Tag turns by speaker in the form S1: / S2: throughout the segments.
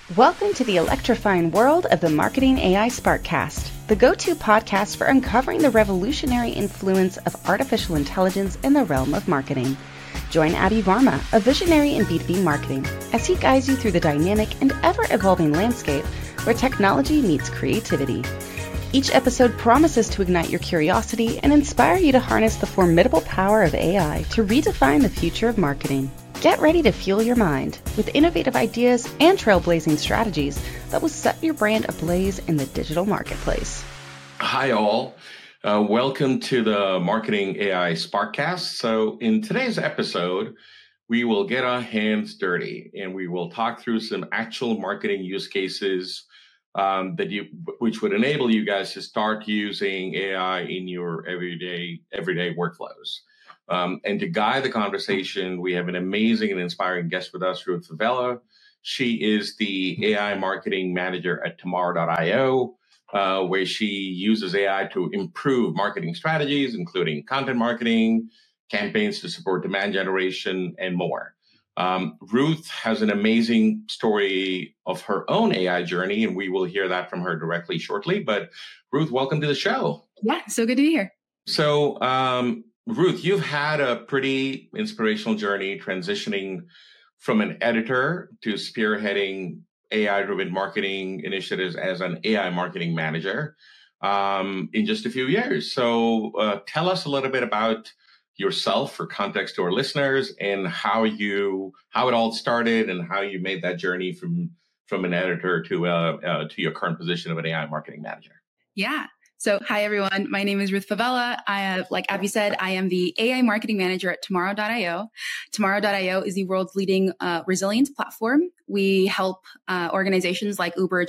S1: Welcome to the electrifying world of the Marketing AI Sparkcast, the go-to podcast for uncovering the revolutionary influence of artificial intelligence in the realm of marketing. Join Abhi Varma, a visionary in B2B marketing, as he guides you through the dynamic and ever-evolving landscape where technology meets creativity. Each episode promises to ignite your curiosity and inspire you to harness the formidable power of AI to redefine the future of marketing. Get ready to fuel your mind with innovative ideas and trailblazing strategies that will set your brand ablaze in the digital marketplace.
S2: Hi, all. Welcome to the Marketing AI Sparkcast. So in today's episode, we will get our hands dirty and we will talk through some actual marketing use cases which would enable you guys to start using AI in your everyday workflows. And to guide the conversation, we have an amazing and inspiring guest with us, Ruth Favela. She is the AI marketing manager at Tomorrow.io, where she uses AI to improve marketing strategies, including content marketing, campaigns to support demand generation, and more. Ruth has an amazing story of her own AI journey, and we will hear that from her directly shortly. But Ruth, welcome to the show.
S3: Yeah, so good to be here.
S2: So, Ruth, you've had a pretty inspirational journey transitioning from an editor to spearheading AI-driven marketing initiatives as an AI marketing manager in just a few years. So tell us a little bit about yourself for context to our listeners and how it all started and how you made that journey from an editor to your current position of an AI marketing manager.
S3: Yeah. So, hi, everyone. My name is Ruth Favela. Like Abhi said, I am the AI marketing manager at Tomorrow.io. Tomorrow.io is the world's leading resilience platform. We help organizations like Uber,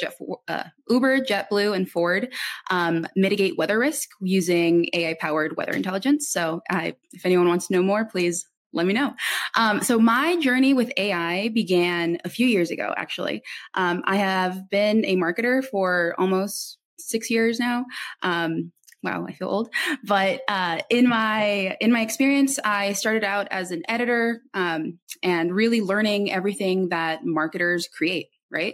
S3: JetBlue, and Ford mitigate weather risk using AI-powered weather intelligence. So, if anyone wants to know more, please let me know. So my journey with AI began a few years ago, actually. I have been a marketer for almost 6 years now. Wow, I feel old. But in my experience, I started out as an editor and really learning everything that marketers create, right?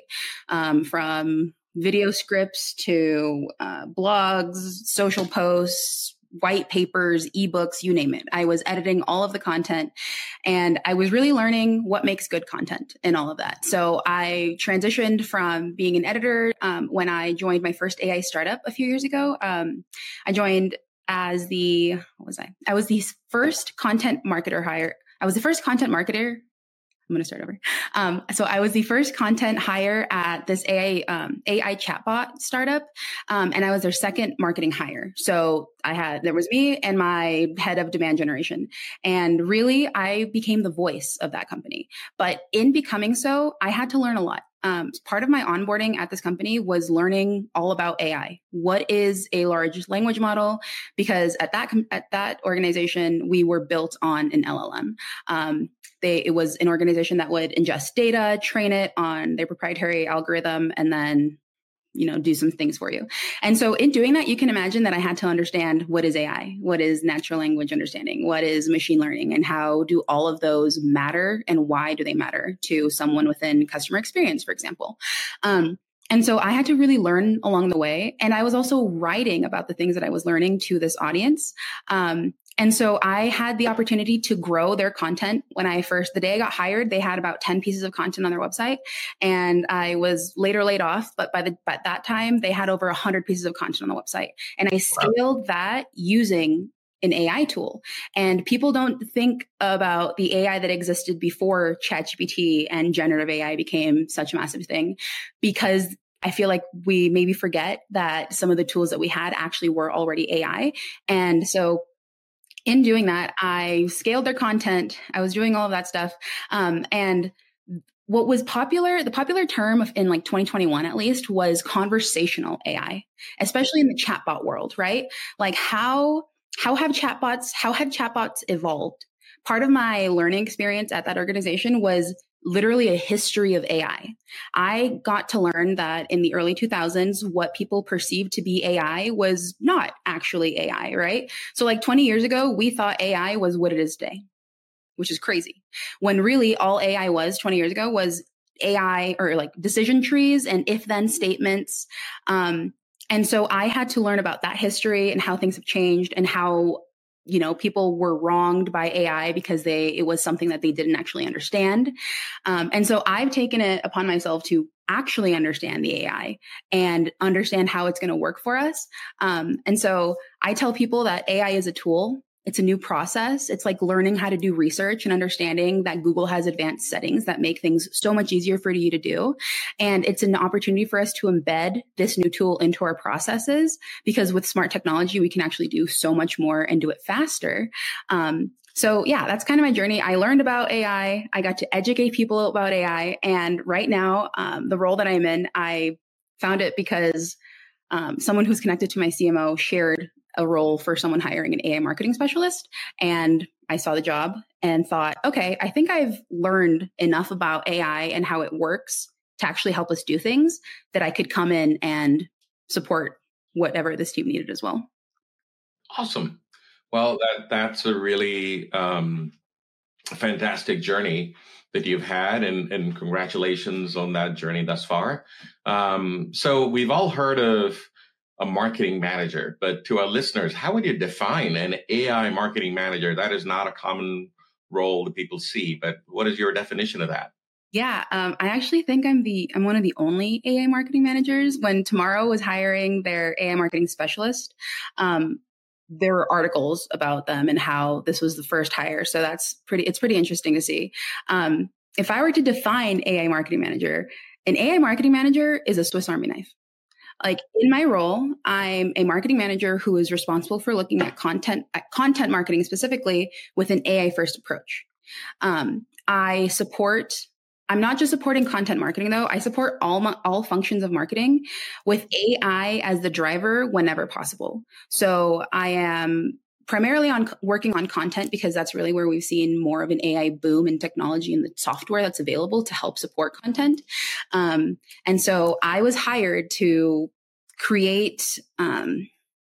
S3: From video scripts to blogs, social posts, white papers, ebooks, you name it. I was editing all of the content and I was really learning what makes good content and all of that. So I transitioned from being an editor when I joined my first AI startup a few years ago. I joined as I was the first content marketer hire. I was the first content marketer. I'm going to start over. So I was the first content hire at this AI chatbot startup. And I was their second marketing hire. So there was me and my head of demand generation. And really, I became the voice of that company. But in becoming so, I had to learn a lot. Part of my onboarding at this company was learning all about AI. What is a large language model? Because at that organization, we were built on an LLM. It was an organization that would ingest data, train it on their proprietary algorithm, and then do some things for you. And so in doing that, you can imagine that I had to understand what is AI, what is natural language understanding, what is machine learning, and how do all of those matter and why do they matter to someone within customer experience, for example. And so I had to really learn along the way. And I was also writing about the things that I was learning to this audience. And so I had the opportunity to grow their content. The day I got hired, they had about 10 pieces of content on their website. And I was later laid off, but by that time, they had over 100 pieces of content on the website. And I scaled that using an AI tool. And people don't think about the AI that existed before ChatGPT and generative AI became such a massive thing, because I feel like we maybe forget that some of the tools that we had actually were already AI. And so in doing that, I scaled their content. I was doing all of that stuff. And what was popular, the popular term in like 2021 at least, was conversational AI, especially in the chatbot world, right? Like how had chatbots evolved? Part of my learning experience at that organization was literally a history of AI. I got to learn that in the early 2000s, what people perceived to be AI was not actually AI, right? So like 20 years ago, we thought AI was what it is today, which is crazy. When really all AI was 20 years ago was AI or like decision trees and if then statements. And so I had to learn about that history and how things have changed and how, people were wronged by AI because it was something that they didn't actually understand. And so I've taken it upon myself to actually understand the AI and understand how it's going to work for us. And so I tell people that AI is a tool. It's a new process. It's like learning how to do research and understanding that Google has advanced settings that make things so much easier for you to do. And it's an opportunity for us to embed this new tool into our processes, because with smart technology, we can actually do so much more and do it faster. So yeah, that's kind of my journey. I learned about AI. I got to educate people about AI. And right now, the role that I'm in, I found it because someone who's connected to my CMO shared a role for someone hiring an AI marketing specialist. And I saw the job and thought, okay, I think I've learned enough about AI and how it works to actually help us do things that I could come in and support whatever this team needed as well.
S2: Awesome. Well, that's a really fantastic journey that you've had, and congratulations on that journey thus far. So we've all heard of a marketing manager, but to our listeners, how would you define an AI marketing manager? That is not a common role that people see, but what is your definition of that?
S3: Yeah, I actually think I'm one of the only AI marketing managers. When Tomorrow was hiring their AI marketing specialist, there were articles about them and how this was the first hire. So it's pretty interesting to see. If I were to define AI marketing manager, an AI marketing manager is a Swiss Army knife. Like in my role, I'm a marketing manager who is responsible for looking at content marketing specifically with an AI first approach. I'm not just supporting content marketing though. I support all functions of marketing with AI as the driver whenever possible. So I am primarily working on content because that's really where we've seen more of an AI boom in technology and the software that's available to help support content. And so I was hired to create a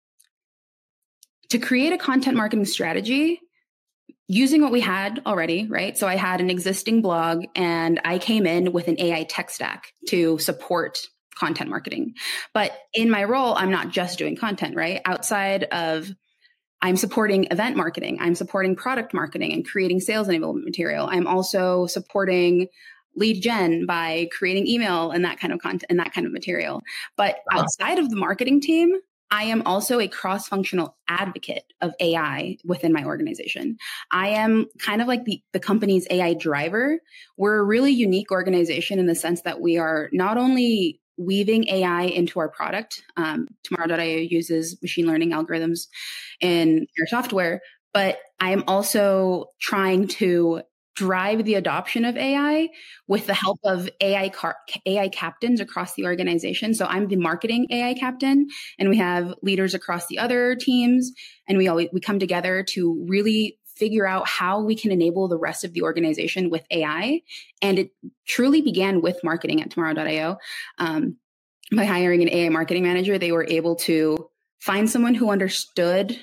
S3: content marketing strategy using what we had already, right? So I had an existing blog and I came in with an AI tech stack to support content marketing. But in my role, I'm not just doing content, right? Outside of I'm supporting event marketing. I'm supporting product marketing and creating sales enablement material. I'm also supporting lead gen by creating email and that kind of content and that kind of material. But outside of the marketing team, I am also a cross-functional advocate of AI within my organization. I am kind of like the company's AI driver. We're a really unique organization in the sense that we are not only weaving AI into our product. Tomorrow.io uses machine learning algorithms in their software, but I'm also trying to drive the adoption of AI with the help of AI captains across the organization. So I'm the marketing AI captain, and we have leaders across the other teams, and we come together to really figure out how we can enable the rest of the organization with AI. And it truly began with marketing at Tomorrow.io. By hiring an AI marketing manager, they were able to find someone who understood,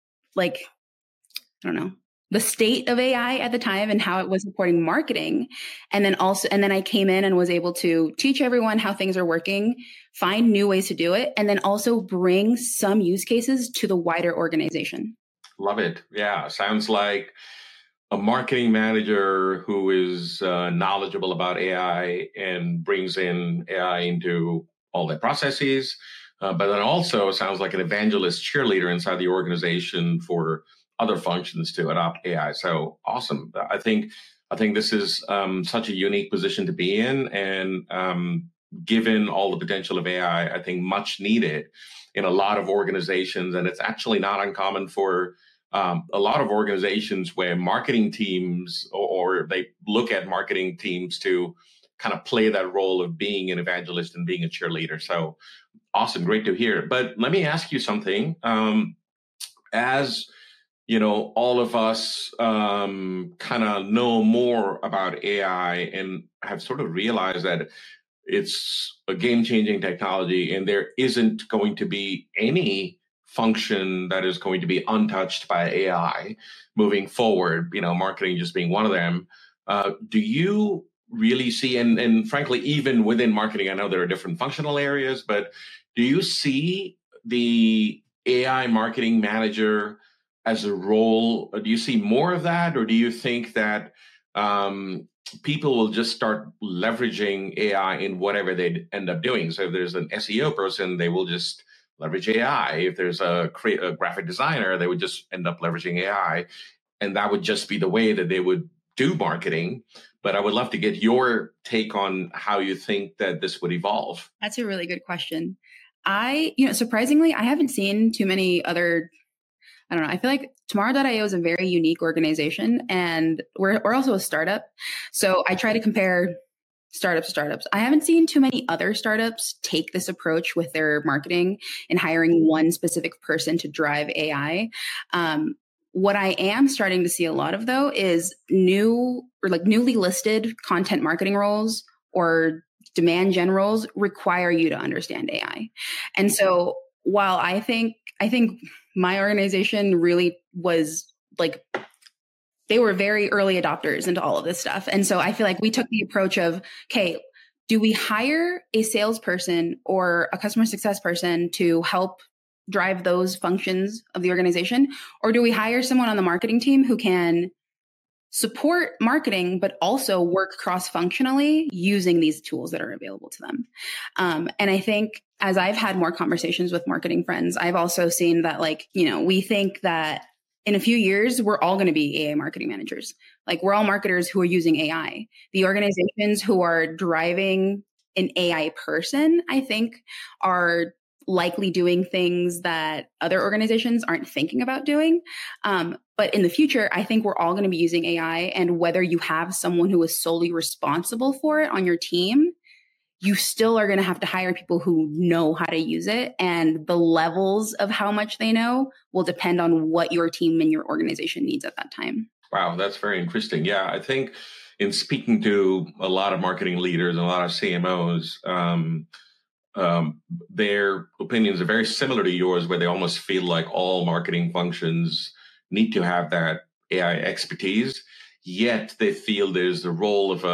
S3: the state of AI at the time and how it was supporting marketing. And then I came in and was able to teach everyone how things are working, find new ways to do it, and then also bring some use cases to the wider organization.
S2: Love it. Yeah. Sounds like a marketing manager who is knowledgeable about AI and brings in AI into all their processes. But then also sounds like an evangelist cheerleader inside the organization for other functions to adopt AI. So awesome. I think this is such a unique position to be in. And given all the potential of AI, I think much needed in a lot of organizations. And it's actually not uncommon for a lot of organizations where marketing teams or they look at marketing teams to kind of play that role of being an evangelist and being a cheerleader. So awesome. Great to hear. But let me ask you something. As you know, all of us kind of know more about AI and have sort of realized that it's a game-changing technology and there isn't going to be any function that is going to be untouched by AI moving forward, marketing just being one of them. Do you really see, and frankly, even within marketing, I know there are different functional areas, but do you see the AI marketing manager as a role? Do you see more of that, or do you think that people will just start leveraging AI in whatever they end up doing? So if there's an SEO person, they will just leverage AI. If there's a graphic designer, they would just end up leveraging AI, and that would just be the way that they would do marketing. But I would love to get your take on how you think that this would evolve.
S3: That's a really good question. Surprisingly, I haven't seen too many other, I don't know. I feel like Tomorrow.io is a very unique organization, and we're also a startup. So I try to compare startups. I haven't seen too many other startups take this approach with their marketing and hiring one specific person to drive AI. What I am starting to see a lot of, though, is newly listed content marketing roles or demand gen roles require you to understand AI. And so while I think my organization really was like, they were very early adopters into all of this stuff. And so I feel like we took the approach of, okay, do we hire a salesperson or a customer success person to help drive those functions of the organization? Or do we hire someone on the marketing team who can support marketing, but also work cross-functionally using these tools that are available to them? And I think as I've had more conversations with marketing friends, I've also seen that, we think that in a few years, we're all going to be AI marketing managers. Like, we're all marketers who are using AI. The organizations who are driving an AI person, I think, are likely doing things that other organizations aren't thinking about doing. But in the future, I think we're all going to be using AI. And whether you have someone who is solely responsible for it on your team, you still are going to have to hire people who know how to use it. And the levels of how much they know will depend on what your team and your organization needs at that time.
S2: Wow, that's very interesting. Yeah, I think in speaking to a lot of marketing leaders and a lot of CMOs, their opinions are very similar to yours, where they almost feel like all marketing functions need to have that AI expertise. Yet they feel there's the role of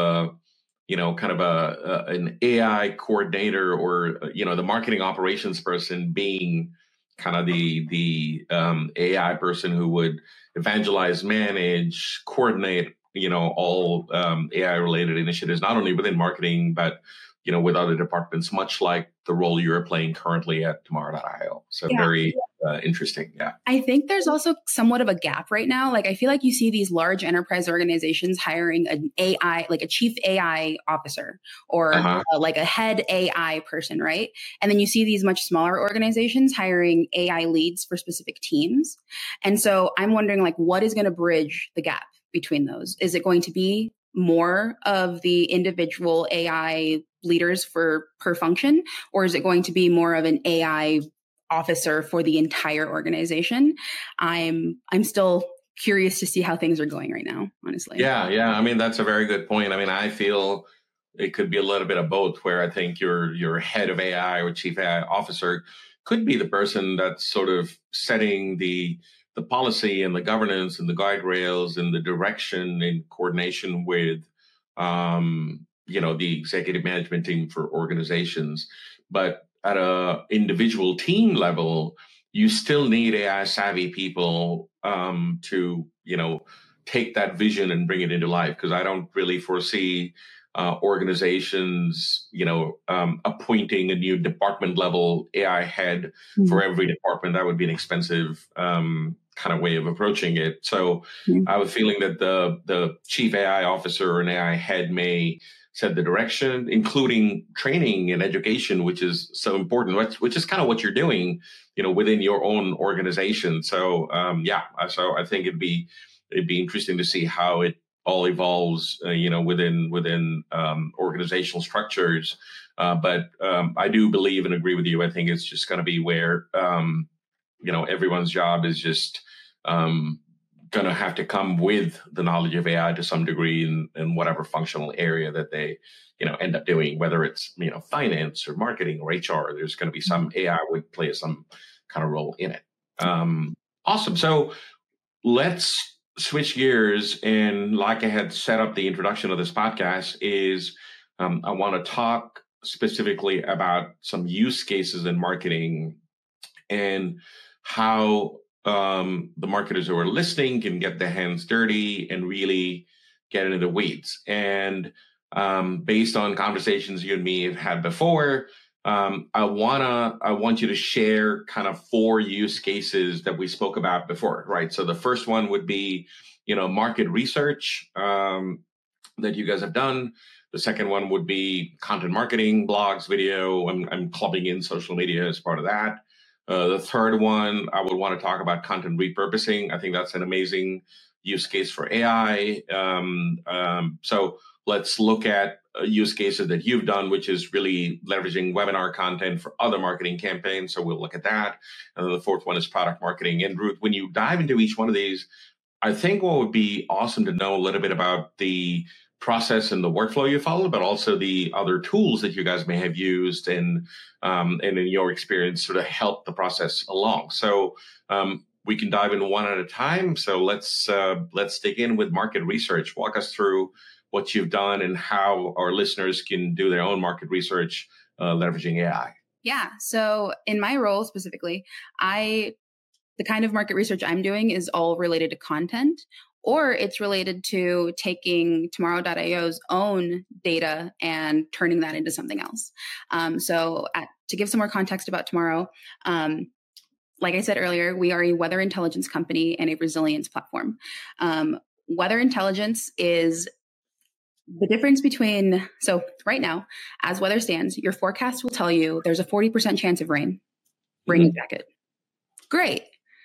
S2: an AI coordinator, or the marketing operations person being kind of the AI person who would evangelize, manage, coordinate, all AI related initiatives, not only within marketing, but with other departments, much like the role you're playing currently at Tomorrow.io. So yeah. Very interesting. Yeah.
S3: I think there's also somewhat of a gap right now. Like, I feel like you see these large enterprise organizations hiring an AI, like a chief AI officer or like a head AI person, right? And then you see these much smaller organizations hiring AI leads for specific teams. And so I'm wondering, like, what is going to bridge the gap between those? Is it going to be more of the individual AI leaders per function, or is it going to be more of an AI officer for the entire organization? I'm still curious to see how things are going right now, honestly.
S2: Yeah. I mean, that's a very good point. I mean, I feel it could be a little bit of both, where I think your head of AI or chief AI officer could be the person that's sort of setting the policy and the governance and the guide rails and the direction in coordination with, the executive management team for organizations. But at a individual team level, you still need AI savvy people to, take that vision and bring it into life. Because I don't really foresee organizations, appointing a new department level AI head for every department. That would be an expensive kind of way of approaching it. So I have a feeling that the chief AI officer or an AI head may set the direction, including training and education, which is so important, which is kind of what you're doing, within your own organization. So so I think it'd be interesting to see how it all evolves, within organizational structures. But I do believe and agree with you. I think it's just going to be where, everyone's job is just going to have to come with the knowledge of AI to some degree in whatever functional area that they, end up doing, whether it's, finance or marketing or HR. There's going to be some AI would play some kind of role in it. Awesome. So let's switch gears, and like I had set up the introduction of this podcast, is I want to talk specifically about some use cases in marketing and how the marketers who are listening can get their hands dirty and really get into the weeds. And based on conversations you and me have had before, I want you to share kind of 4 use cases that we spoke about before, right? So the first one would be, market research that you guys have done. The second one would be content marketing, blogs, video. I'm clubbing in social media as part of that. The third one, I would want to talk about content repurposing. I think that's an amazing use case for AI. So let's look at use cases that you've done, which is really leveraging webinar content for other marketing campaigns. So we'll look at that. And then the fourth one is product marketing. And Ruth, when you dive into each one of these, I think what would be awesome to know a little bit about the process and the workflow you follow, but also the other tools that you guys may have used and in your experience sort of help the process along. So we can dive in one at a time. So let's dig in with market research. Walk us through what you've done and how our listeners can do their own market research leveraging AI.
S3: Yeah. So in my role specifically, the kind of market research I'm doing is all related to content, or it's related to taking Tomorrow.io's own data and turning that into something else. To give some more context about Tomorrow, like I said earlier, we are a weather intelligence company and a resilience platform. Weather intelligence is the difference between, so right now, as weather stands, your forecast will tell you there's a 40% chance of rain. Bring a jacket. Great.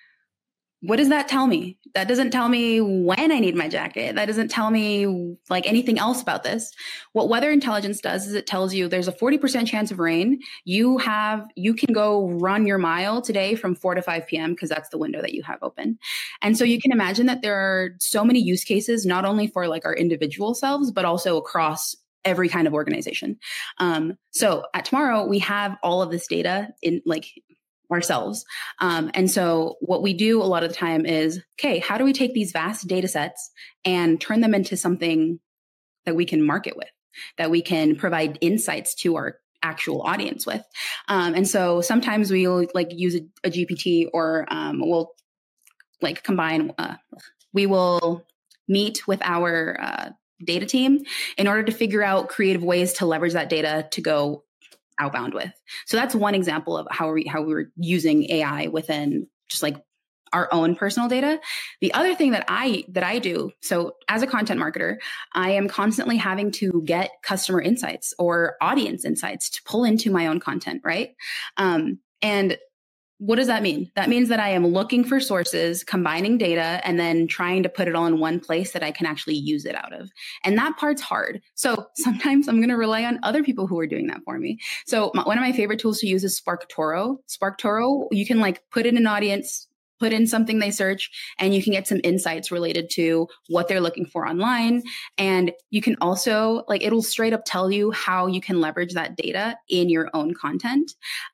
S3: What does that tell me? That doesn't tell me when I need my jacket. That doesn't tell me like anything else about this. What weather intelligence does is it tells you there's a 40% chance of rain. You can go run your mile today from 4 to 5 p.m. because that's the window that you have open. And so you can imagine that there are so many use cases, not only for like our individual selves, but also across every kind of organization. So at Tomorrow, we have all of this data in like ourselves. And so what we do a lot of the time is, okay, how do we take these vast data sets and turn them into something that we can market with, that we can provide insights to our actual audience with? And so sometimes we'll like use a GPT or we'll like combine, we will meet with our data team in order to figure out creative ways to leverage that data to go outbound with. So that's one example of how we were using AI within just like our own personal data. The other thing that I do, so as a content marketer, I am constantly having to get customer insights or audience insights to pull into my own content, right? And what does that mean? That means that I am looking for sources, combining data, and then trying to put it all in one place that I can actually use it out of. And that part's hard. So sometimes I'm going to rely on other people who are doing that for me. So one of my favorite tools to use is SparkToro. SparkToro, you can like put in an audience, put in something they search, and you can get some insights related to what they're looking for online. And you can also like, it'll straight up tell you how you can leverage that data in your own content.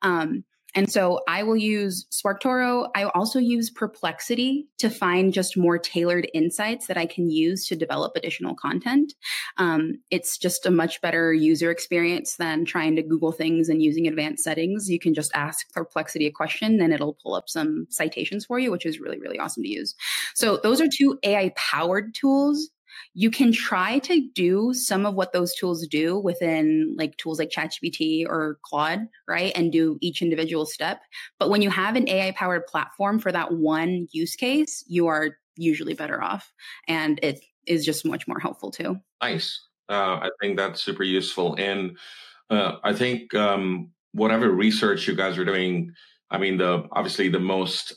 S3: And so I will use SparkToro. I also use Perplexity to find just more tailored insights that I can use to develop additional content. It's just a much better user experience than trying to Google things and using advanced settings. You can just ask Perplexity a question and it'll pull up some citations for you, which is really, really awesome to use. So those are 2 AI-powered tools. You can try to do some of what those tools do within like tools like ChatGPT or Claude, right? And do each individual step. But when you have an AI powered platform for that one use case, you are usually better off. And it is just much more helpful too.
S2: Nice. I think that's super useful. And I think whatever research you guys are doing, I mean, obviously the most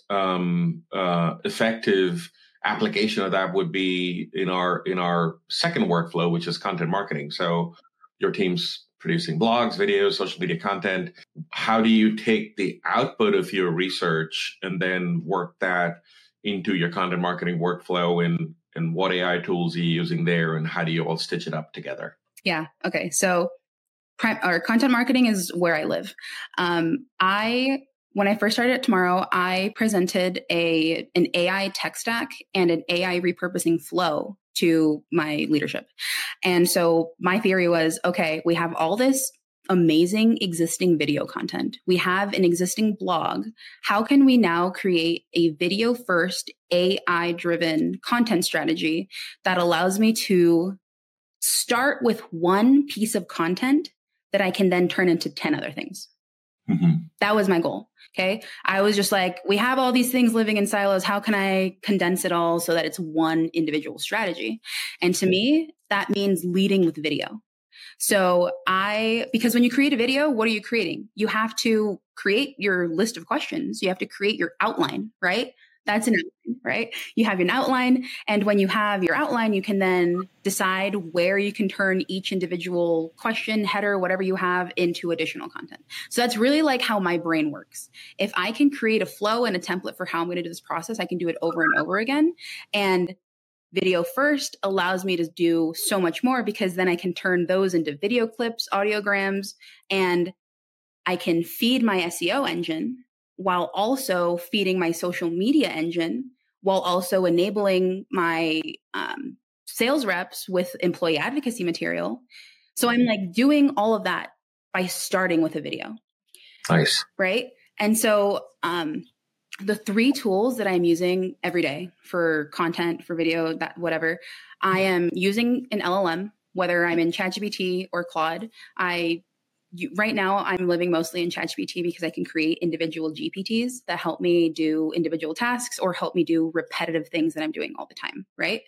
S2: effective application of that would be in our second workflow, which is content marketing. So your team's producing blogs, videos, social media content. How do you take the output of your research and then work that into your content marketing workflow, and what AI tools are you using there, and how do you all stitch it up together?
S3: Yeah. Okay. So our content marketing is where I live. I when I first started at Tomorrow, I presented an AI tech stack and an AI repurposing flow to my leadership. And so my theory was, okay, we have all this amazing existing video content. We have an existing blog. How can we now create a video first AI driven content strategy that allows me to start with one piece of content that I can then turn into 10 other things? That was my goal. Okay. I was just like, we have all these things living in silos. How can I condense it all so that it's one individual strategy? And to me, that means leading with video. So because when you create a video, what are you creating? You have to create your list of questions. You have to create your outline, right? That's an outline, right? You have an outline. And when you have your outline, you can then decide where you can turn each individual question, header, whatever you have into additional content. So that's really like how my brain works. If I can create a flow and a template for how I'm going to do this process, I can do it over and over again. And video first allows me to do so much more because then I can turn those into video clips, audiograms, and I can feed my SEO engine while also feeding my social media engine, while also enabling my sales reps with employee advocacy material. So I'm like doing all of that by starting with a video.
S2: Nice.
S3: Right. And so the 3 tools that I'm using every day for content, for video, that whatever, I am using an LLM, whether I'm in ChatGPT or Claude. Right now, I'm living mostly in ChatGPT because I can create individual GPTs that help me do individual tasks or help me do repetitive things that I'm doing all the time, right?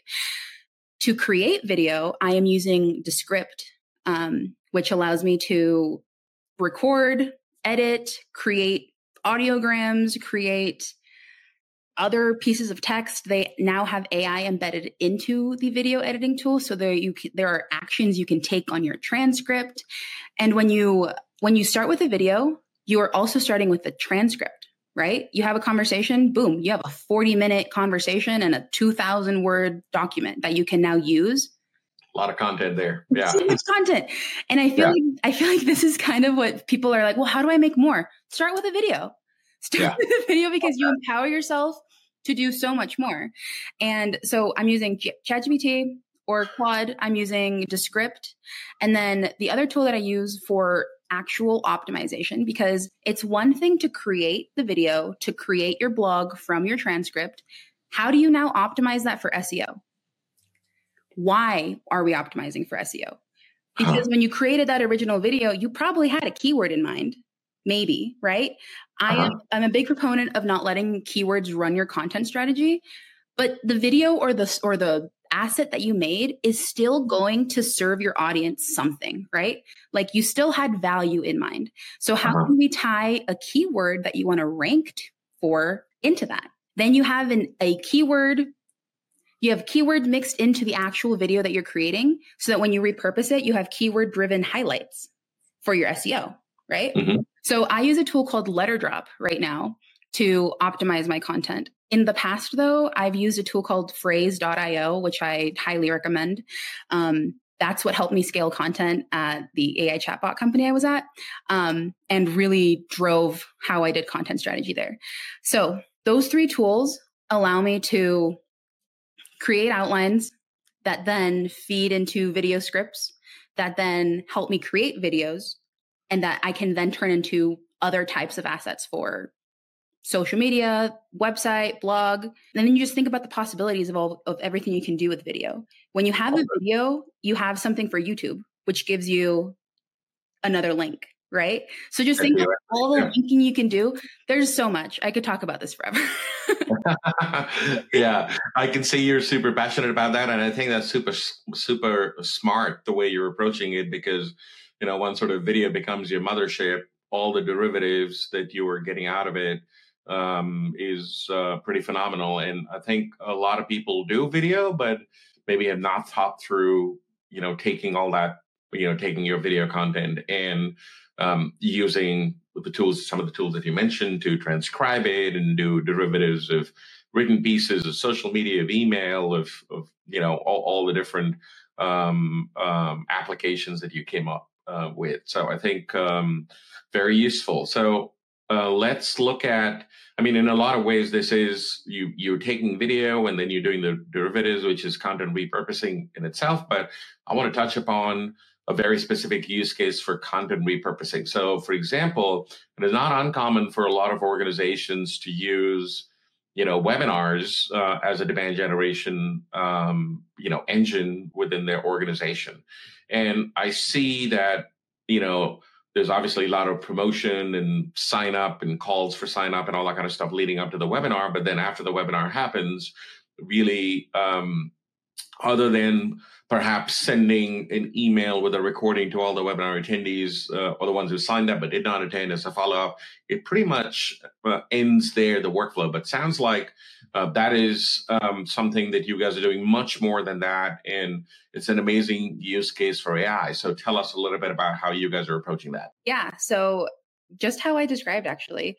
S3: To create video, I am using Descript, which allows me to record, edit, create audiograms, create other pieces of text. They now have AI embedded into the video editing tool. So there are actions you can take on your transcript. And when you start with a video, you are also starting with the transcript, right? You have a conversation, boom, you have a 40-minute conversation and a 2,000 word document that you can now use.
S2: A lot of content there. Yeah.
S3: So much content. And I feel like this is kind of what people are like, well, how do I make more? Start with a video. Start with a video because you empower yourself to do so much more. And so I'm using ChatGPT or Claude. I'm using Descript. And then the other tool that I use for actual optimization, because it's one thing to create the video, to create your blog from your transcript. How do you now optimize that for SEO? Why are we optimizing for SEO? Because when you created that original video, you probably had a keyword in mind. Maybe, right? I'm a big proponent of not letting keywords run your content strategy, but the video or the asset that you made is still going to serve your audience something, right? Like you still had value in mind. So how can we tie a keyword that you want to rank for into that? Then you have a keyword. You have keyword mixed into the actual video that you're creating so that when you repurpose it, you have keyword driven highlights for your SEO, right? So I use a tool called Letterdrop right now to optimize my content. In the past, though, I've used a tool called Phrase.io, which I highly recommend. That's what helped me scale content at the AI chatbot company I was at, and really drove how I did content strategy there. So those 3 tools allow me to create outlines that then feed into video scripts that then help me create videos and that I can then turn into other types of assets for social media, website, blog. And then you just think about the possibilities of everything you can do with video. When you have a video, you have something for YouTube, which gives you another link, right? So just think of all the linking you can do. There's so much. I could talk about this forever.
S2: Yeah, I can see you're super passionate about that. And I think that's super, super smart the way you're approaching it, because, you know, one sort of video becomes your mothership, all the derivatives that you are getting out of it is pretty phenomenal. And I think a lot of people do video, but maybe have not thought through, you know, taking all that, you know, taking your video content and using the tools, some of the tools that you mentioned to transcribe it and do derivatives of written pieces, of social media, of email, of you know, all the different applications that you came up with. So I think very useful. So let's look at, I mean, in a lot of ways, this is you're taking video and then you're doing the derivatives, which is content repurposing in itself. But I want to touch upon a very specific use case for content repurposing. So, for example, it is not uncommon for a lot of organizations to use, webinars as a demand generation, engine within their organization. And I see that, there's obviously a lot of promotion and sign up and calls for sign up and all that kind of stuff leading up to the webinar. But then after the webinar happens, really, other than perhaps sending an email with a recording to all the webinar attendees or the ones who signed up but did not attend as a follow-up, it pretty much ends there, the workflow. But sounds like that is something that you guys are doing much more than that, and it's an amazing use case for AI. So tell us a little bit about how you guys are approaching that.
S3: Yeah, so just how I described, actually.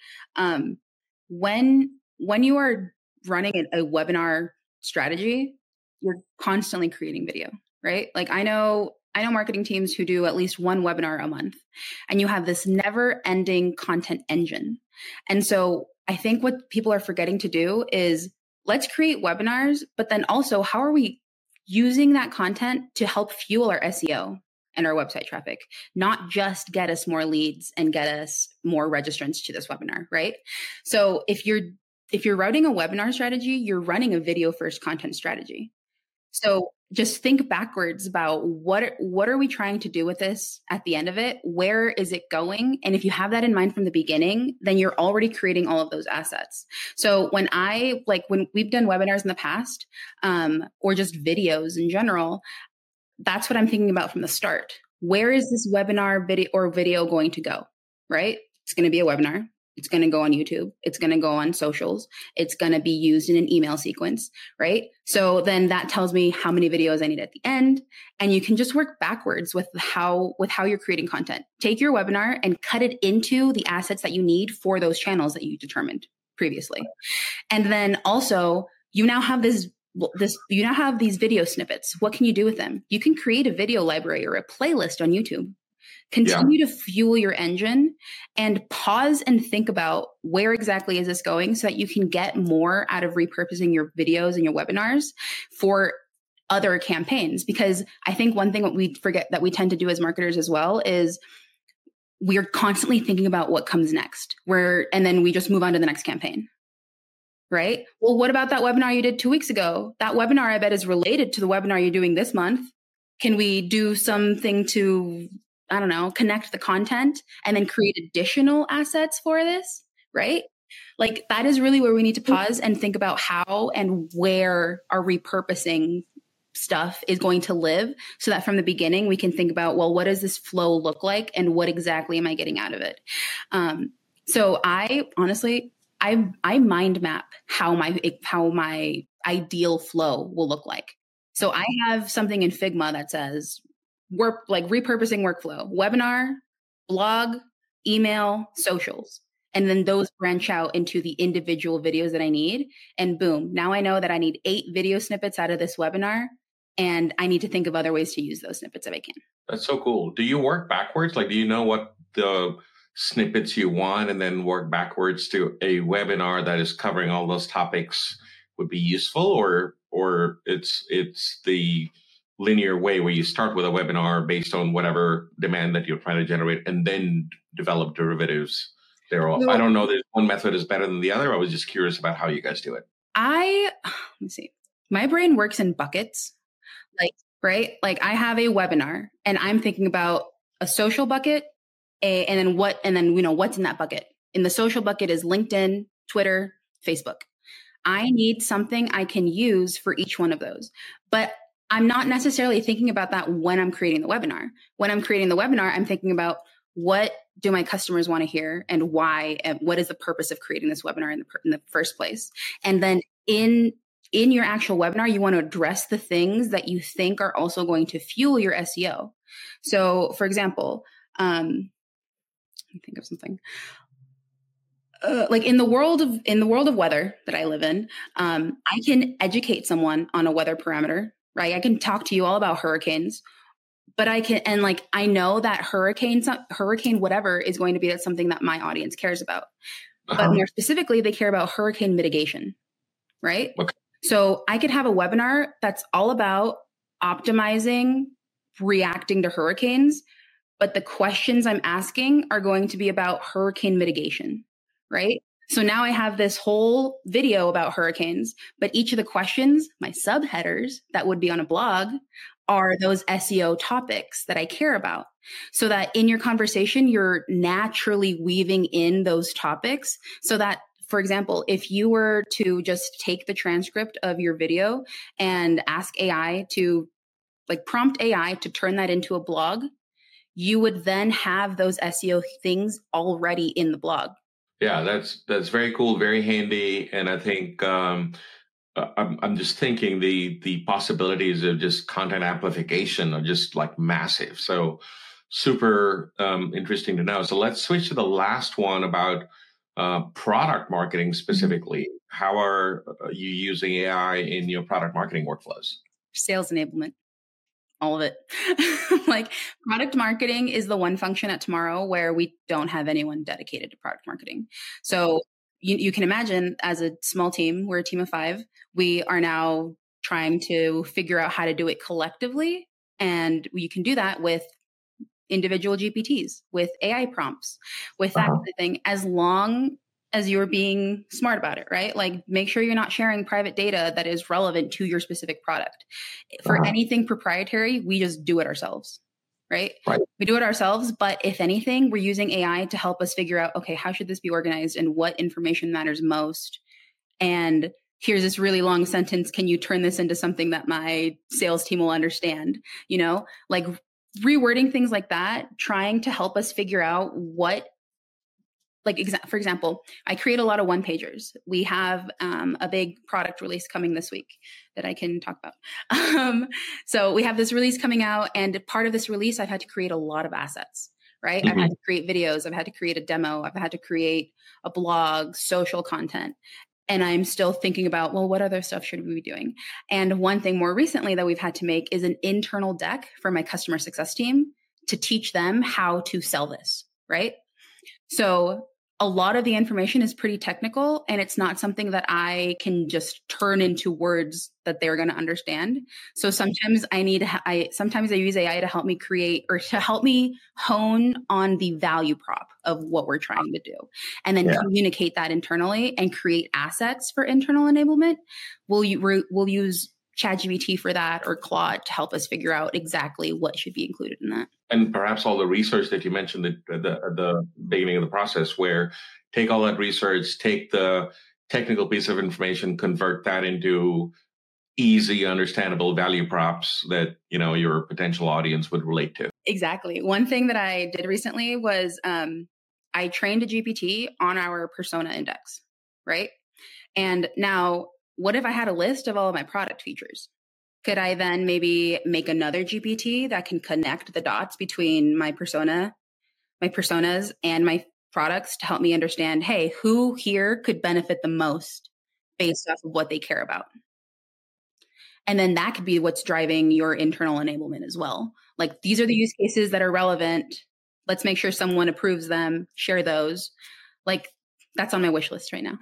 S3: When you are running a webinar strategy, you're constantly creating video, right? Like I know marketing teams who do at least one webinar a month, and you have this never-ending content engine. And so I think what people are forgetting to do is let's create webinars, but then also how are we using that content to help fuel our SEO and our website traffic, not just get us more leads and get us more registrants to this webinar, right? So if you're routing a webinar strategy, you're running a video-first content strategy. So just think backwards about what are we trying to do with this at the end of it? Where is it going? And if you have that in mind from the beginning, then you're already creating all of those assets. So when we've done webinars in the past, or just videos in general, that's what I'm thinking about from the start. Where is this webinar video going to go, right? It's going to be a webinar. It's going to go on YouTube. It's going to go on socials. It's going to be used in an email sequence, right? So then that tells me how many videos I need at the end. And you can just work backwards with how you're creating content. Take your webinar and cut it into the assets that you need for those channels that you determined previously. And then also you now have these video snippets. What can you do with them? You can create a video library or a playlist on YouTube. Continue to fuel your engine and pause and think about where exactly is this going so that you can get more out of repurposing your videos and your webinars for other campaigns. Because I think one thing that we forget that we tend to do as marketers as well is we're constantly thinking about what comes next, and then we just move on to the next campaign. Right? Well, what about that webinar you did 2 weeks ago? That webinar, I bet, is related to the webinar you're doing this month. Can we do something to, I don't know, connect the content and then create additional assets for this, right? Like that is really where we need to pause and think about how and where our repurposing stuff is going to live so that from the beginning we can think about, well, what does this flow look like and what exactly am I getting out of it? So I honestly, I mind map how my ideal flow will look like. So I have something in Figma that says repurposing workflow, webinar, blog, email, socials. And then those branch out into the individual videos that I need. And boom, now I know that I need 8 video snippets out of this webinar. And I need to think of other ways to use those snippets if I can.
S2: That's so cool. Do you work backwards? Like, do you know what the snippets you want and then work backwards to a webinar that is covering all those topics would be useful? Or it's the linear way where you start with a webinar based on whatever demand that you're trying to generate and then develop derivatives there? I don't know that one method is better than the other. I was just curious about how you guys do it.
S3: Let me see. My brain works in buckets. Right? Like I have a webinar and I'm thinking about a social bucket and then what's in that bucket. In the social bucket is LinkedIn, Twitter, Facebook. I need something I can use for each one of those. But I'm not necessarily thinking about that when I'm creating the webinar. When I'm creating the webinar, I'm thinking about what do my customers want to hear and why, and what is the purpose of creating this webinar in the first place? And then in your actual webinar, you want to address the things that you think are also going to fuel your SEO. So for example, let me think of something. Like in the world of weather that I live in, I can educate someone on a weather parameter, right? I can talk to you all about hurricanes, but I can, and like, I know that hurricane whatever is going to be something that my audience cares about. But more specifically, they care about hurricane mitigation, right?
S2: Okay.
S3: So I could have a webinar that's all about optimizing reacting to hurricanes, but the questions I'm asking are going to be about hurricane mitigation, right? So now I have this whole video about hurricanes, but each of the questions, my subheaders that would be on a blog, are those SEO topics that I care about. So that in your conversation, you're naturally weaving in those topics so that, for example, if you were to just take the transcript of your video and ask AI to, like, prompt AI to turn that into a blog, you would then have those SEO things already in the blog.
S2: Yeah, that's very cool, very handy. And I think I'm just thinking the possibilities of just content amplification are just like massive. So super interesting to know. So let's switch to the last one about product marketing specifically. How are you using AI in your product marketing workflows?
S3: Sales enablement. All of it. Like, product marketing is the one function at Tomorrow where we don't have anyone dedicated to product marketing. So you can imagine, as a small team, we're a team of 5. We are now trying to figure out how to do it collectively. And you can do that with individual GPTs, with AI prompts, with that kind of thing, as long as you're being smart about it, right? Like, make sure you're not sharing private data that is relevant to your specific product. For anything proprietary, we just do it ourselves, right? We do it ourselves, but if anything, we're using AI to help us figure out, okay, how should this be organized and what information matters most? And here's this really long sentence. Can you turn this into something that my sales team will understand? You know, like rewording things like that, trying to help us figure out what, like, for example, I create a lot of one-pagers. We have a big product release coming this week that I can talk about. So we have this release coming out, and part of this release, I've had to create a lot of assets, right? I've had to create videos. I've had to create a demo. I've had to create a blog, social content. And I'm still thinking about, well, what other stuff should we be doing? And one thing more recently that we've had to make is an internal deck for my customer success team to teach them how to sell this, right? So a lot of the information is pretty technical, and it's not something that I can just turn into words that they're going to understand. So sometimes sometimes I use AI to help me create, or to help me hone on the value prop of what we're trying to do, and then communicate that internally and create assets for internal enablement. We'll use ChatGPT for that, or Claude, to help us figure out exactly what should be included in that.
S2: And perhaps all the research that you mentioned at the beginning of the process, where take all that research, take the technical piece of information, convert that into easy, understandable value props that, you know, your potential audience would relate to.
S3: Exactly. One thing that I did recently was I trained a GPT on our persona index, right? And now, what if I had a list of all of my product features? Could I then maybe make another GPT that can connect the dots between my personas and my products to help me understand, hey, who here could benefit the most based off of what they care about? And then that could be what's driving your internal enablement as well. Like, these are the use cases that are relevant. Let's make sure someone approves them, share those. Like, that's on my wish list right now.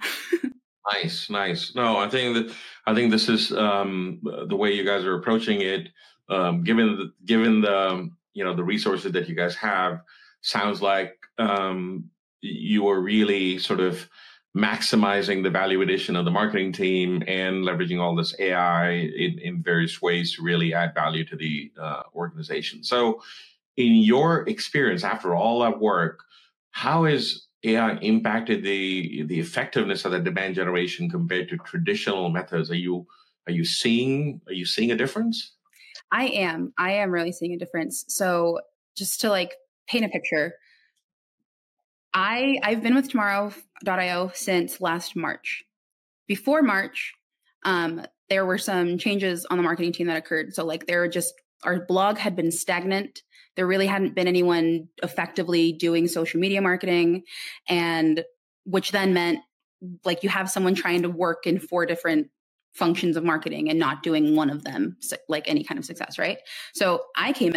S2: Nice. No, I think this is the way you guys are approaching it. Given the the resources that you guys have, sounds like you are really sort of maximizing the value addition of the marketing team and leveraging all this AI in various ways to really add value to the organization. So, in your experience, after all that work, how is AI impacted the effectiveness of the demand generation compared to traditional methods? Are you seeing a difference?
S3: I am really seeing a difference. So just to like paint a picture, I've been with Tomorrow.io since last March. Before March, there were some changes on the marketing team that occurred. So like our blog had been stagnant. There really hadn't been anyone effectively doing social media marketing, and which then meant like you have someone trying to work in 4 different functions of marketing and not doing one of them like any kind of success, right? So I came in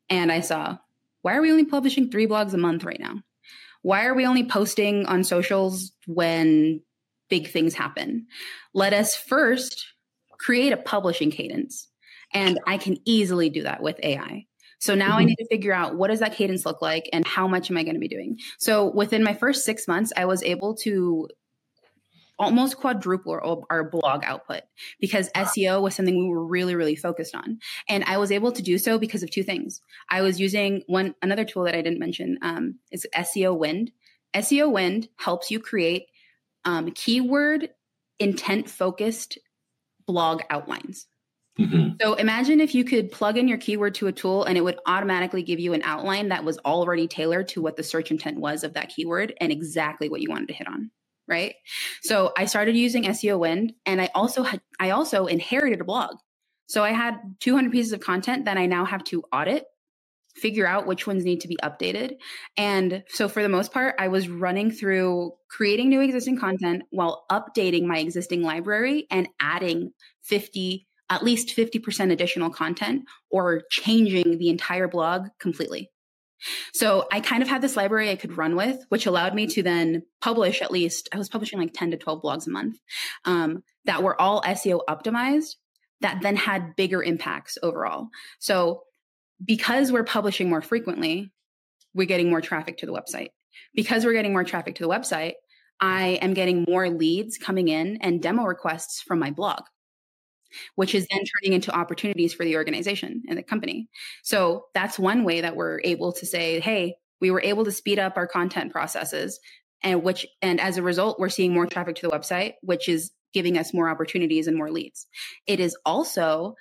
S3: And I saw, why are we only publishing 3 blogs a month right now? Why are we only posting on socials when big things happen? Let us first create a publishing cadence. And I can easily do that with AI. So now I need to figure out, what does that cadence look like and how much am I going to be doing? So within my first 6 months, I was able to almost quadruple our blog output, because SEO was something we were really, really focused on. And I was able to do so because of 2 things. I was using another tool that I didn't mention, is SEO Wind. SEO Wind helps you create keyword intent focused blog outlines. So imagine if you could plug in your keyword to a tool and it would automatically give you an outline that was already tailored to what the search intent was of that keyword and exactly what you wanted to hit on. Right. So I started using SEO Wind, and I also inherited a blog. So I had 200 pieces of content that I now have to audit, figure out which ones need to be updated. And so for the most part, I was running through creating new existing content while updating my existing library and adding at least 50% additional content, or changing the entire blog completely. So I kind of had this library I could run with, which allowed me to then publish I was publishing like 10 to 12 blogs a month that were all SEO optimized, that then had bigger impacts overall. So because we're publishing more frequently, we're getting more traffic to the website. Because we're getting more traffic to the website, I am getting more leads coming in and demo requests from my blog, which is then turning into opportunities for the organization and the company. So that's one way that we're able to say, hey, we were able to speed up our content processes, and as a result, we're seeing more traffic to the website, which is giving us more opportunities and more leads. It is also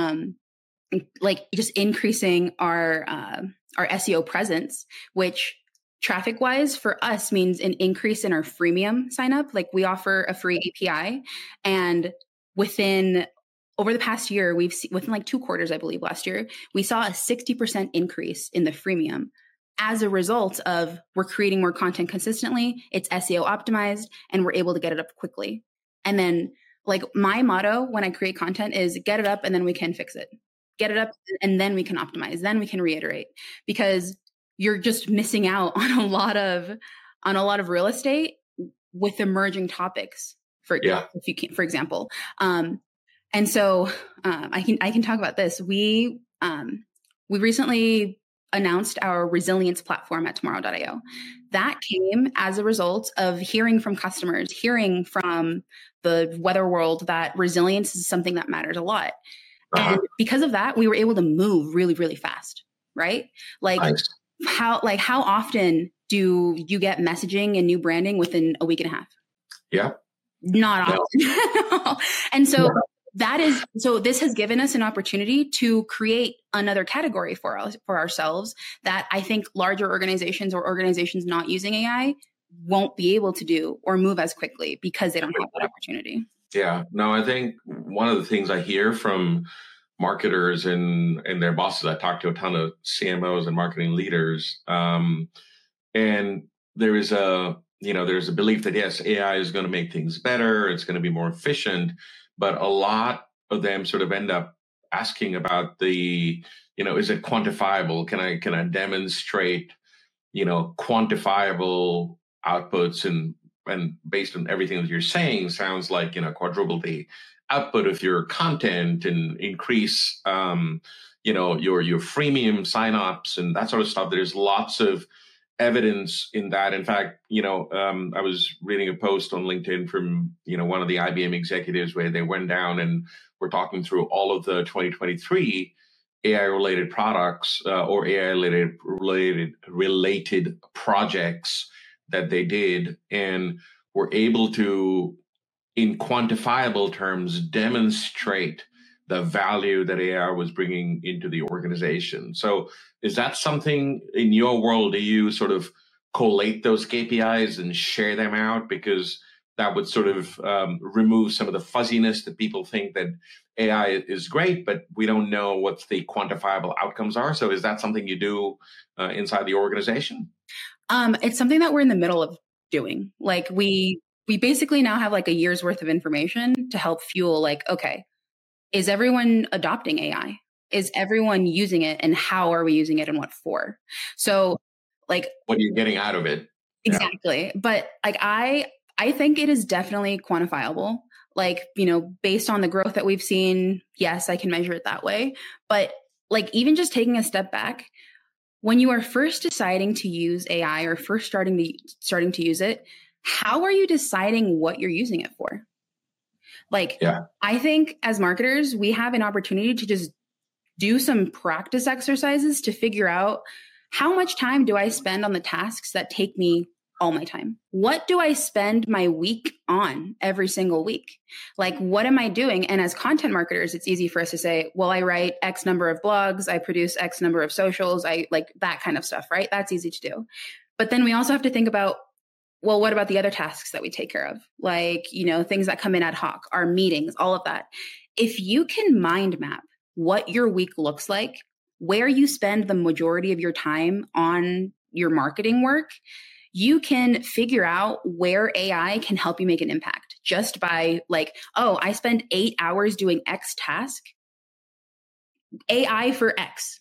S3: just increasing our SEO presence, which traffic wise for us means an increase in our freemium sign up. Like, we offer a free API, and over the past year, we've seen, within like 2 quarters, I believe last year, we saw a 60% increase in the freemium as a result of we're creating more content consistently, it's SEO optimized, and we're able to get it up quickly. And then, like, my motto when I create content is get it up and then we can fix it. Get it up and then we can optimize, then we can reiterate, because you're just missing out on a lot of real estate with emerging topics, for example. And so I can talk about this. We recently announced our resilience platform at tomorrow.io. That came as a result of hearing from customers, hearing from the weather world that resilience is something that matters a lot. And because of that, we were able to move really, really fast, right? Like, nice. How often do you get messaging and new branding within a week and a half?
S2: Yeah.
S3: Not often. And so this has given us an opportunity to create another category for ourselves that I think larger organizations or organizations not using AI won't be able to do or move as quickly because they don't have that opportunity.
S2: Yeah, no, I think one of the things I hear from marketers and their bosses, I talk to a ton of CMOs and marketing leaders, and there's a belief that yes, AI is going to make things better, it's going to be more efficient, but a lot of them sort of end up asking about is it quantifiable? Can I demonstrate, quantifiable outputs, and based on everything that you're saying, sounds like, quadruple the output of your content and increase, your freemium signups and that sort of stuff. There's lots of evidence in that. In fact, I was reading a post on LinkedIn from, one of the IBM executives where they went down and were talking through all of the 2023 AI-related products or AI-related projects that they did, and were able to, in quantifiable terms, demonstrate the value that AI was bringing into the organization. So is that something in your world, do you sort of collate those KPIs and share them out? Because that would sort of remove some of the fuzziness that people think that AI is great, but we don't know what the quantifiable outcomes are. So is that something you do inside the organization?
S3: It's something that we're in the middle of doing. Like, we basically now have like a year's worth of information to help fuel, like, okay, is everyone adopting AI? is everyone using it and how are we using it and what for? So like,
S2: what are you getting out of it?
S3: Exactly. Yeah. But like, I think it is definitely quantifiable. Like, based on the growth that we've seen, yes, I can measure it that way. But like, even just taking a step back, when you are first deciding to use AI or first starting to use it, how are you deciding what you're using it for? Like, I think as marketers, we have an opportunity to just do some practice exercises to figure out how much time do I spend on the tasks that take me all my time? What do I spend my week on every single week? Like, what am I doing? And as content marketers, it's easy for us to say, well, I write X number of blogs, I produce X number of socials, I like that kind of stuff, right? That's easy to do. But then we also have to think about, well, what about the other tasks that we take care of? Like, things that come in ad hoc, our meetings, all of that. If you can mind map what your week looks like, where you spend the majority of your time on your marketing work, you can figure out where AI can help you make an impact just by like, oh, I spend 8 hours doing X task, AI for X,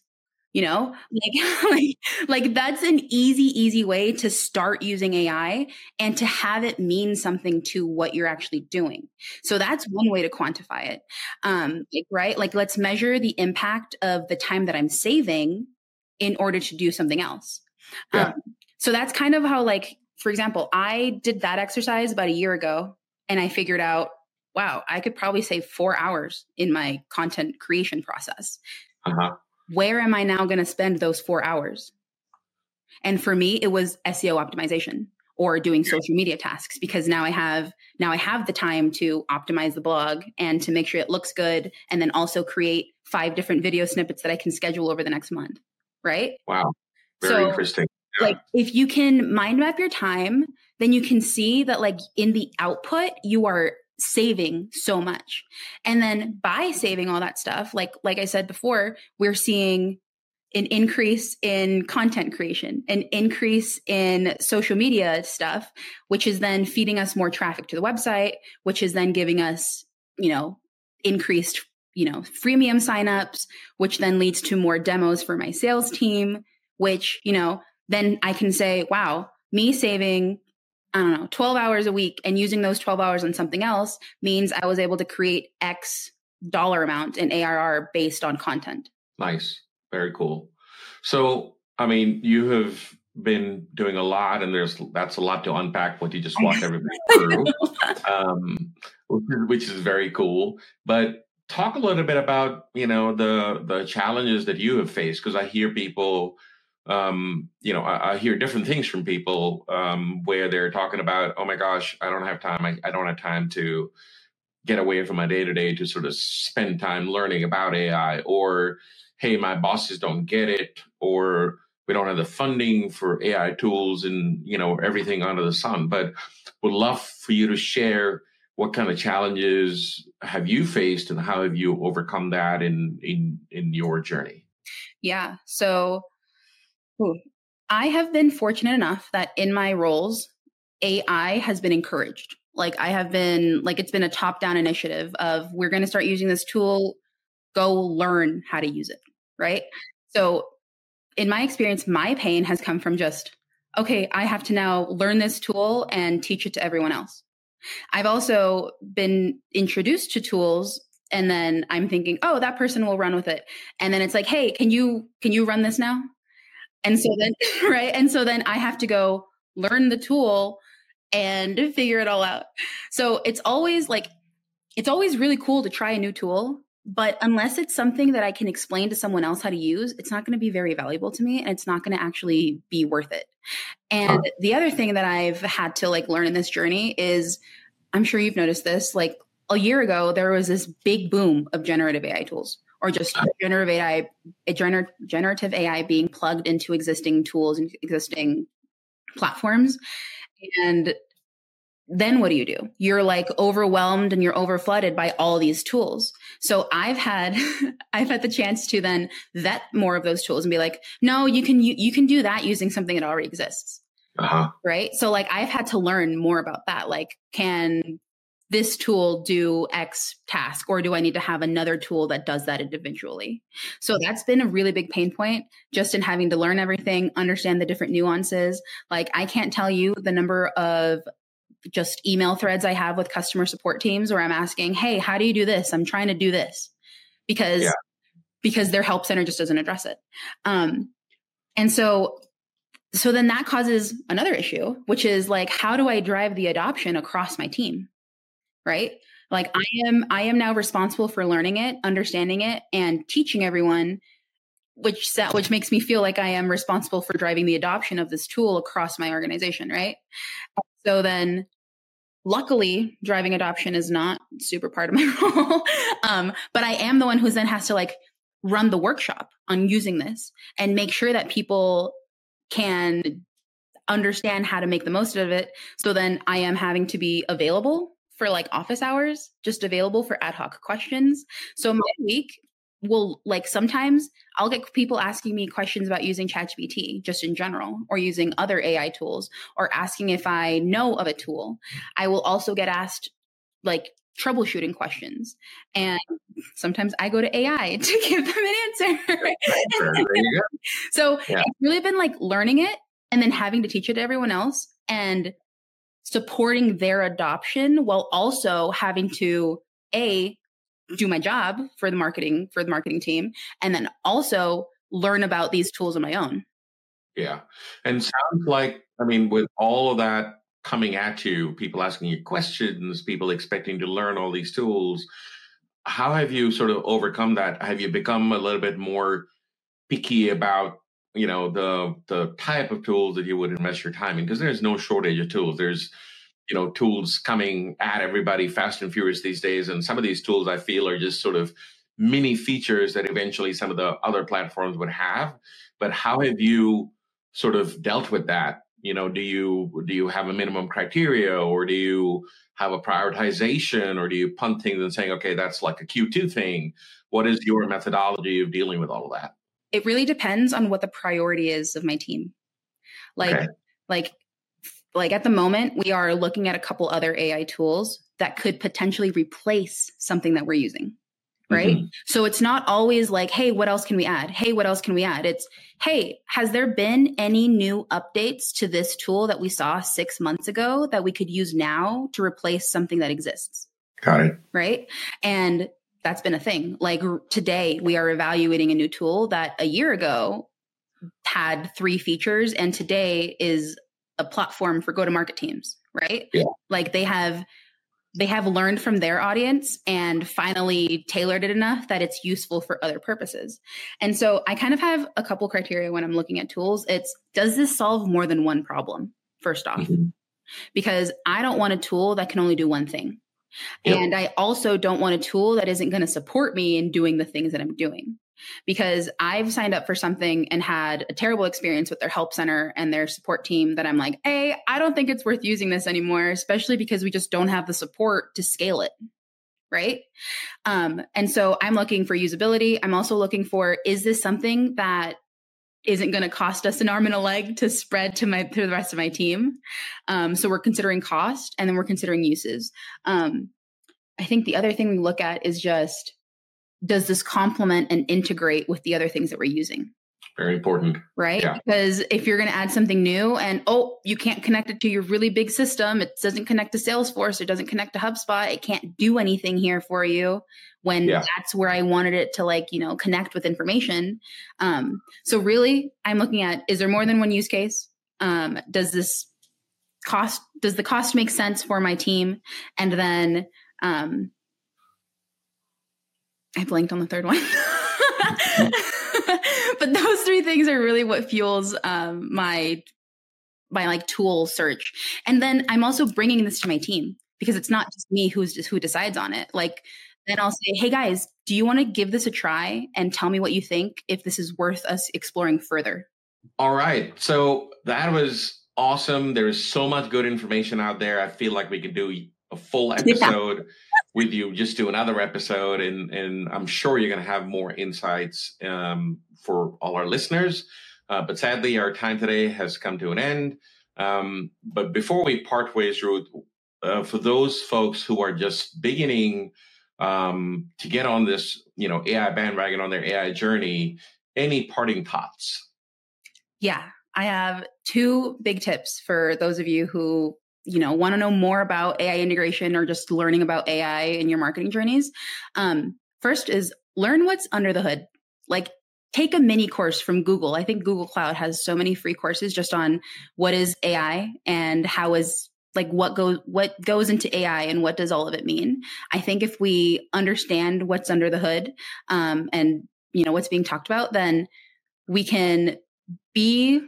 S3: like that's an easy way to start using AI and to have it mean something to what you're actually doing. So that's one way to quantify it. Right? Like, let's measure the impact of the time that I'm saving in order to do something else.
S2: Yeah.
S3: So that's kind of how, like, for example, I did that exercise about a year ago and I figured out, wow, I could probably save 4 hours in my content creation process. Where am I now going to spend those 4 hours? And for me, it was SEO optimization or doing social media tasks, because now I have the time to optimize the blog and to make sure it looks good. And then also create 5 different video snippets that I can schedule over the next month. Right?
S2: Wow. Very interesting.
S3: Yeah. Like, if you can mind map your time, then you can see that, like, in the output, you are saving so much. And then by saving all that stuff, like I said before, we're seeing an increase in content creation, an increase in social media stuff, which is then feeding us more traffic to the website, which is then giving us, increased, freemium signups, which then leads to more demos for my sales team, which, then I can say, wow, me saving, 12 hours a week and using those 12 hours on something else means I was able to create X dollar amount in ARR based on content.
S2: Nice. Very cool. So, I mean, you have been doing a lot, and that's a lot to unpack what you just walked everybody through, which is very cool. But talk a little bit about, the challenges that you have faced, because I hear people, I hear different things from people where they're talking about, oh my gosh, I don't have time. I don't have time to get away from my day-to-day to sort of spend time learning about AI, or, hey, my bosses don't get it, or we don't have the funding for AI tools and, everything under the sun. But would love for you to share what kind of challenges have you faced and how have you overcome that in your journey?
S3: Yeah. So I have been fortunate enough that in my roles, AI has been encouraged. Like, I have been, like, it's been a top-down initiative of, we're going to start using this tool, go learn how to use it, right? So in my experience, my pain has come from just, okay, I have to now learn this tool and teach it to everyone else. I've also been introduced to tools, and then I'm thinking, oh, that person will run with it. And then it's like, hey, can you run this now? And so then, right. And so then I have to go learn the tool and figure it all out. So it's always really cool to try a new tool, but unless it's something that I can explain to someone else how to use, it's not going to be very valuable to me, and it's not going to actually be worth it. And the other thing that I've had to learn in this journey is, I'm sure you've noticed this, like a year ago, there was this big boom of generative AI tools, or just generative AI being plugged into existing tools and existing platforms. And then what do? You're overwhelmed and you're overflooded by all these tools. So I've had the chance to then vet more of those tools and be like, no, you can do that using something that already exists. Right. So I've had to learn more about that. this tool do X task, or do I need to have another tool that does that individually? So that's been a really big pain point, just in having to learn everything, understand the different nuances. Like, I can't tell you the number of just email threads I have with customer support teams where I'm asking, hey, how do you do this? I'm trying to do this, because their help center just doesn't address it. And so then that causes another issue, which is like, how do I drive the adoption across my team? Right? Like, I am now responsible for learning it, understanding it, and teaching everyone, which makes me feel like I am responsible for driving the adoption of this tool across my organization. Right? So then, luckily, driving adoption is not super part of my role. But I am the one who then has to like run the workshop on using this and make sure that people can understand how to make the most of it. So then I am having to be available for like office hours, just available for ad hoc questions. So my week will, like, sometimes I'll get people asking me questions about using ChatGPT just in general, or using other AI tools, or asking if I know of a tool. I will also get asked like troubleshooting questions. And sometimes I go to AI to give them an answer.
S2: There you go.
S3: So it's really been like learning it and then having to teach it to everyone else and supporting their adoption, while also having to do my job for the marketing team, and then also learn about these tools on my own.
S2: Yeah. And sounds like, I mean, with all of that coming at you, people asking you questions, people expecting to learn all these tools, how have you sort of overcome that? Have you become a little bit more picky about, the type of tools that you would invest your time in? Because there's no shortage of tools. There's, tools coming at everybody fast and furious these days. And some of these tools I feel are just sort of mini features that eventually some of the other platforms would have. But how have you sort of dealt with that? Do you have a minimum criteria, or do you have a prioritization, or do you punt things and saying, okay, that's like a Q2 thing? What is your methodology of dealing with all of that?
S3: It really depends on what the priority is of my team. Like at the moment, we are looking at a couple other AI tools that could potentially replace something that we're using. Right? Mm-hmm. So it's not always like, hey, what else can we add? Hey, what else can we add? It's, hey, has there been any new updates to this tool that we saw 6 months ago that we could use now to replace something that exists?
S2: Got it.
S3: Right? And that's been a thing. Like, today we are evaluating a new tool that a year ago had 3 features, and today is a platform for go-to-market teams. Right?
S2: Yeah.
S3: Like, they have learned from their audience and finally tailored it enough that it's useful for other purposes. And so I kind of have a couple criteria when I'm looking at tools. It's, does this solve more than one problem? First off, because I don't want a tool that can only do one thing. Yep. And I also don't want a tool that isn't going to support me in doing the things that I'm doing. Because I've signed up for something and had a terrible experience with their help center and their support team that I'm like, hey, I don't think it's worth using this anymore, especially because we just don't have the support to scale it. Right. And so I'm looking for usability. I'm also looking for, is this something that isn't going to cost us an arm and a leg to spread to the rest of my team? So we're considering cost, and then we're considering uses. I think the other thing we look at is just, does this complement and integrate with the other things that we're using?
S2: Very important.
S3: Right? Yeah. Because if you're going to add something new and, you can't connect it to your really big system, it doesn't connect to Salesforce, it doesn't connect to HubSpot, it can't do anything here for you, when that's where I wanted it to connect with information. So really, I'm looking at, is there more than one use case? Does the cost make sense for my team? And then, I blanked on the third one. But those 3 things are really what fuels my tool search. And then I'm also bringing this to my team, because it's not just me who decides on it. Like, then I'll say, hey guys, do you want to give this a try and tell me what you think, if this is worth us exploring further?
S2: All right. So that was awesome. There's so much good information out there. I feel like we could do a full episode with you, just do another episode, and I'm sure you're going to have more insights for all our listeners. But sadly, our time today has come to an end. But before we part ways, Ruth, for those folks who are just beginning to get on this, AI bandwagon, on their AI journey, any parting thoughts?
S3: Yeah, I have two big tips for those of you who want to know more about AI integration or just learning about AI in your marketing journeys. First is learn what's under the hood. Like, take a mini course from Google. I think Google Cloud has so many free courses just on what is AI and what goes into AI and what does all of it mean. I think if we understand what's under the hood, and what's being talked about, then we can be,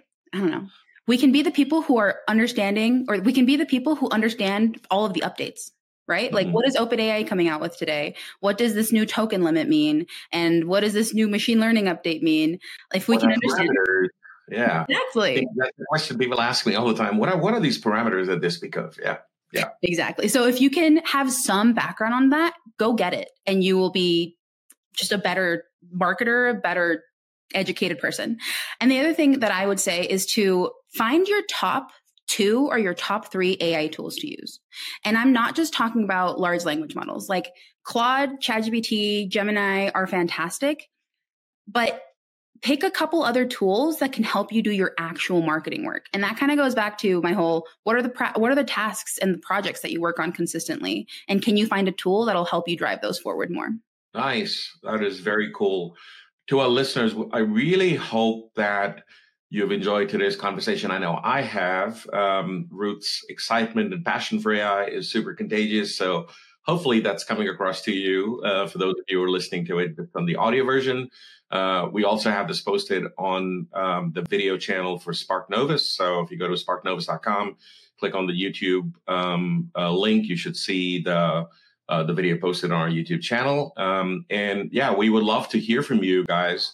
S3: we can be the people who are understanding, or we can be the people who understand all of the updates, right? Mm-hmm. Like, what is OpenAI coming out with today? What does this new token limit mean? And what does this new machine learning update mean? If we can understand.
S2: Yeah,
S3: exactly.
S2: That's the question people ask me all the time. What are these parameters that this speak of? Yeah,
S3: exactly. So if you can have some background on that, go get it, and you will be just a better marketer, a better educated person. And the other thing that I would say is to find your top 2 or your top 3 AI tools to use. And I'm not just talking about large language models. Like Claude, ChatGPT, Gemini are fantastic, but pick a couple other tools that can help you do your actual marketing work. And that kind of goes back to my whole, what are the tasks and the projects that you work on consistently? And can you find a tool that'll help you drive those forward more?
S2: Nice. That is very cool. To our listeners, I really hope that you've enjoyed today's conversation. I know I have. Ruth's excitement and passion for AI is super contagious. So hopefully that's coming across to you. For those of you who are listening to it from the audio version, we also have this posted on the video channel for SparkNovus. So if you go to sparknovus.com, click on the YouTube link, you should see the video posted on our YouTube channel. And yeah, we would love to hear from you guys.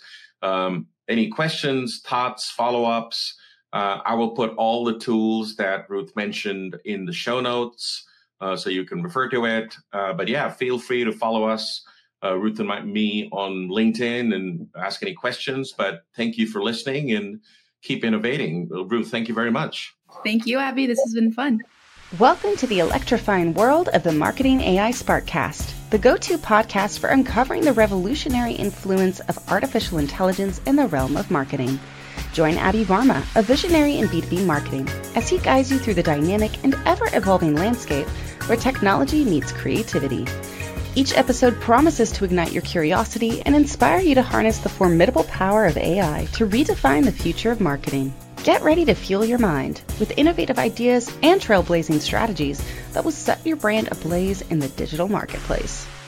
S2: Any questions, thoughts, follow-ups? I will put all the tools that Ruth mentioned in the show notes so you can refer to it. But yeah, feel free to follow us, Ruth and me, on LinkedIn and ask any questions. But thank you for listening and keep innovating. Ruth, thank you very much.
S3: Thank you, Abby. This has been fun.
S1: Welcome to the electrifying world of the Marketing AI Sparkcast, the go-to podcast for uncovering the revolutionary influence of artificial intelligence in the realm of marketing. Join Abby Varma, a visionary in B2B marketing, as he guides you through the dynamic and ever-evolving landscape where technology meets creativity. Each episode promises to ignite your curiosity and inspire you to harness the formidable power of AI to redefine the future of marketing. Get ready to fuel your mind with innovative ideas and trailblazing strategies that will set your brand ablaze in the digital marketplace.